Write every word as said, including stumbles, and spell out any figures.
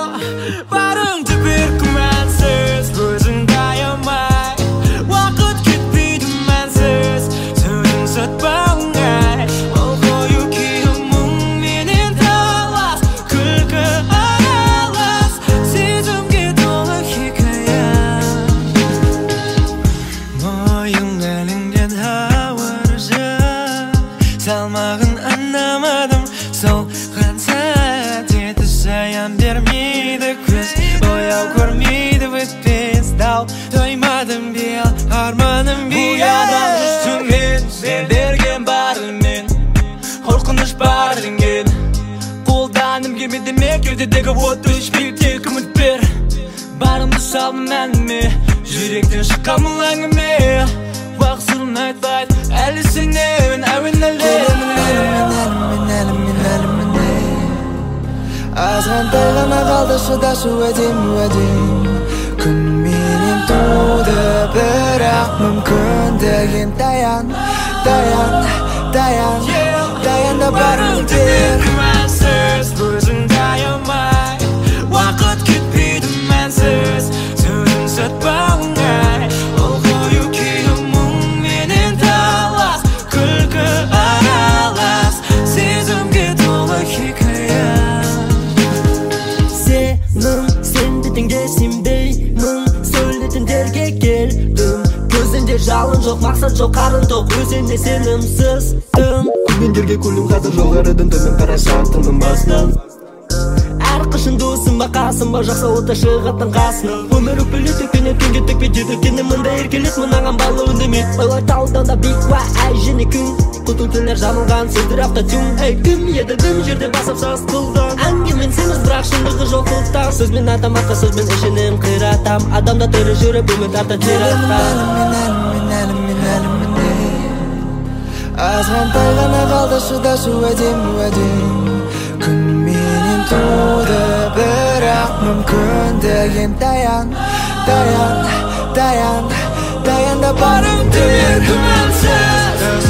Barыңды бер күмәнсіз өзіңді аямай Уақыт кетпейді мәнсіз сөзің сатпа оңай Ол қою күйім мұң менен талас күлкі аралас сезімге толы хикая Мойын әліңден ауыржы салмағын анамадым сол Саян бермейді көз Бояу көрмейді өтпес дау Тоймадым бел, арманым бел Бұядан жүстімен сен берген барымен Қорқыныш бар ренген Қолданым келме демек Ердедегі от өшпейді тек үміт бер Барымды салдым әніме Жүректен шыққамын әңгіме Уақсырын айтпайды әлі сенен әуен әлі Азғантай ғана қалды шыдашы уәдем уәдем Күн менен туды бірақ мүмкіндігін таян Таян, таян, таян да барыңды бер Күмәнсіз өзіңді аямай Уақыт кетпейді мәнсіз сөзің сатпа оңай Ол қою күйім мұң менен талас күлкі аралас сезімге толы хикая Сендетіңде сенбеймін сөйлетіндерге келдім Көзінде жалын жоқ, мақсат жоқ, қарын тоқ Өзінде сенімсіз тым Күнгендерге көлім қазір жоғарыдан төмен қарасатыным бастан Әр қышын досым ба қасым ба жақсы ота шығатын қасының Өмір өкпелет өкпен өткенге төкпедеді Кені мұнда еркелет мұнаған балы үндемет Ойлай талдан да бик ва әй жені күн Құтылтілер жанылған сөздір автотюн Әй кім еді дым жерде басып сас қылдан Әңгемен сеніз бірақ шындығы жоқ қылтам Сөзбен атамаққа сөзбен ішінен қиратам Адамда тірі жүріп өмір тарта тератам Әліммен, әліммен, әліммен, әліммен Азғантай ғана қалды шыдашы уәдем уәдем Күн менен туды бірақ мүмкіндігін таян Таян, таян, таян да барыңды бер күмәнсіз